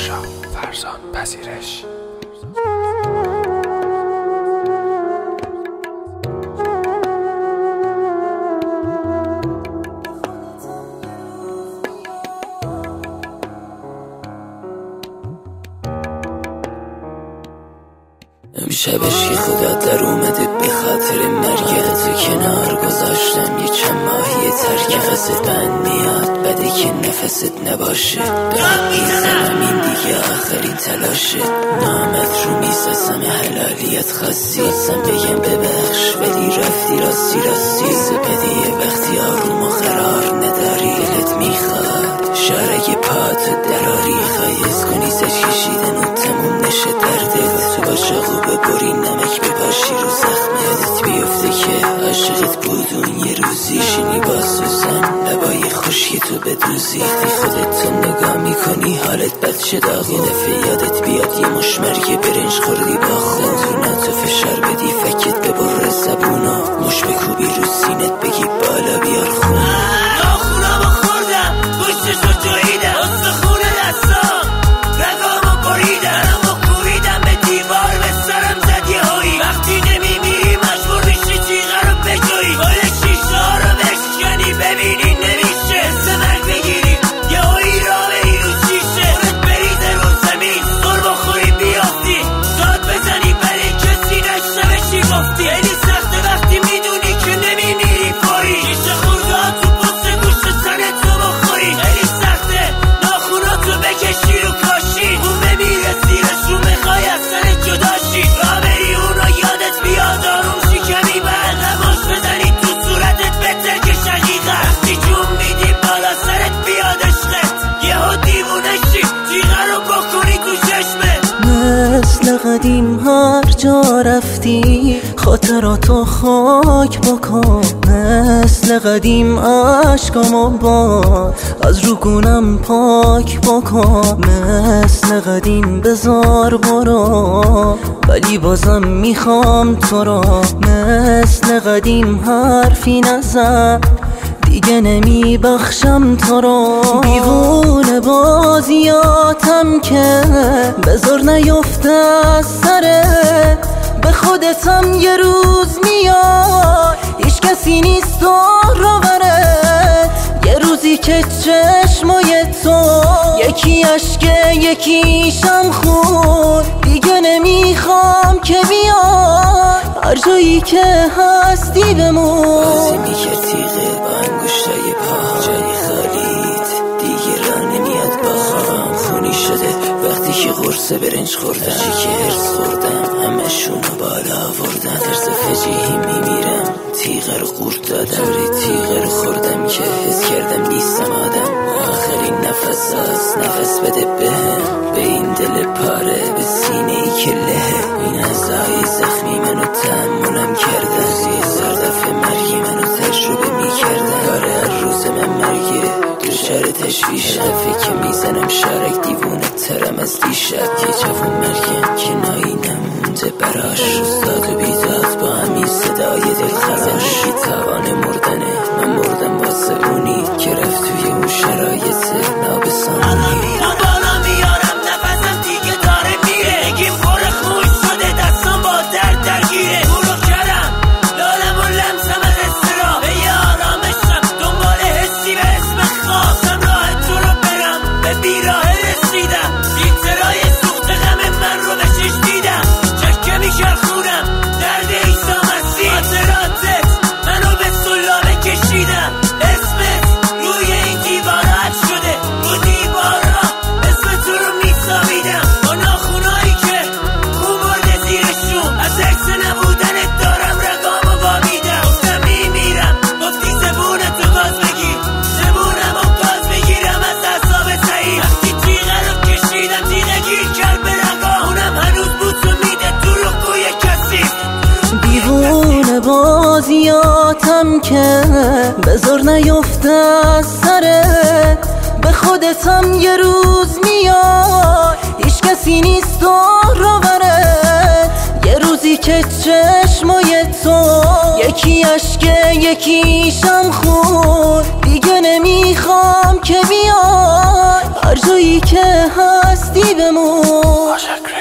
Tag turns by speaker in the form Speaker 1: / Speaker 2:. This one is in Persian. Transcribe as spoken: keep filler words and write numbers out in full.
Speaker 1: اجرا فرزان پذیرش.
Speaker 2: امشبش که خدا در اومده به خاطر مرگت تو کنار گذاشتم یه چند ماهی ترک. نفست بند میاد بده که نفست نباشه. دارم میزنم این دیگه آخرین تلاشه. نامت رو میساسم حلالیت خاصی. خواستم بگم ببخش ولی رفتی راستی راستی. سپدیه وقتی آروم و قرار نداری. دلت میخواد شارگ پاتو دراری. خواهیز کنی زج کشیدن و تموم نشه درده. تو با چاقو ببری نمک بپاشی رو زخم. یادت بیفته که عاشقت بود اون یه روزی. شینی با سوزن لبای خشکی تو بدوزی. وقتی خودت تو نگاه میکنی حالت بد شد آقا. یه دفعه یادت بیاد یه مشمرگ برنج خوردی با خون. تو فشار بدی فکت ببر زبونا. مش بکوبی رو سینت بگی بالا بیار خون.
Speaker 3: ناخونامو خوردم پشتشو جاییدم. استخون دستام رگامو بریدم. و کوبیدم به دیوار به سرم زد یه هایی. وقتی نمیمیری مجبور میشی جیغه رو بجویی. کل شیشه ها رو بشکنی ببینی نمیشه. حس مرگ بگیری یه هایی را بری رو شیشه. خودت بریزه رو زمین سر بخوری بیافتی. داد بزنی برای کسی نشته بشی گفتی. خیلی سخته وقتی میدونی که نمیمیری فوری. شیشه خورده تو پست گوش تنت رو بخوری. خیلی سخته ناخوناتو بکشی رو کاشی. اون بمیره زیرش رو میخوای از سن جداشی. را بری اونو یادت بیاد آروم شی کمی بعد نماش بزنی تو صورتت بهتر که شقیقه. وقتی جون میدی بالا سرت بیاد عشقت. یهو دیوونه شی جیغه رو بکنی تو چشمت.
Speaker 4: مثل قدیم هر جا رفتی خاطراتو خاک بکن. مثل قدیم عشقامو باد از روگونم پاک بکن. مثل قدیم بذار برو ولی بازم میخوام تو رو. مثل قدیم حرفی نزن دیگه نمی بخشم تو رو. دیوونه بازیاتم که بذار نیفته از سرت. به خودتم یه روز میاد هیچ کسی نیست راورت. یه روزی که چشمای تو یکی اشکه یکیشم خون. دیگه نمیخوام که بیاد هر جایی که هستی بمون.
Speaker 2: بازی میکرد تیغه با انگوشتای پا. جای خالیت دیگه را نمیاد با خوابم خونی شده. وقتی که قرص برنج خوردم چی که هرس خوردم همشونو بالا آوردم. ترس فجیحی میمیرم تیغه رو قورت دادم. ری تیغه رو خوردم که حس کردم نیستم آدم. آخرین نفس هست نفس بده بهم. به این دل پاره به سینه ای که له. این اعضای زخمی منو تحملم کرده. زی هزار دفعه مرگی منو تجربه میکردن. کاره هر روز من مرگه دوچار تشویش. دفعه که میزنم شارک دیوونه ترم از دیشب. یه جوون مرگم که نایی نمونده براش. روزداد و بیداد با همین صدای دلخراش. بی توان مردنه من مردم واسه اونی که رفت توی اون شرایط نابسانی.
Speaker 3: بالا میارم نفسم دیگه داره میره. نگیم پر خوش شده دستم با درد درگیره. برو کردم لالم و لمسم از استرا. به یه آرامشم دنبال حسی به اسم خواب. سم راه تو رو برم به بیراه رسیدم. بیترای سوخت غم من رو به چش دیدم. چکه میکر خونم درد ایسا مسیح. خاطراتت منو به سلامه کشیدم. اسمت روی این دیوارات شده. رو دیوارا اسم تو رو میساویدم. با ناخونایی که خون برده زیرشون. از عکس نبودنت دارم رگامو وامیدم. گفتم میمیرم گفتی زبونتو گاز بگیر. زبونم و گاز بگیرم از اعصاب ضعیف. وقتی تیغه رو کشیدم تیغه گیر کرد به رگا. اونم هنوز بوسو میده تو رکوی کسی.
Speaker 4: دیوونه بازیاتم که بذار نیفته از سرت. به خودتم یه روز میاد هیچ کسی نیست راورت. یه روزی که چشمای تو یکی اشکه یکیشم خون. دیگه نمیخوام که بیاد هر جایی تویی که هستی بمون.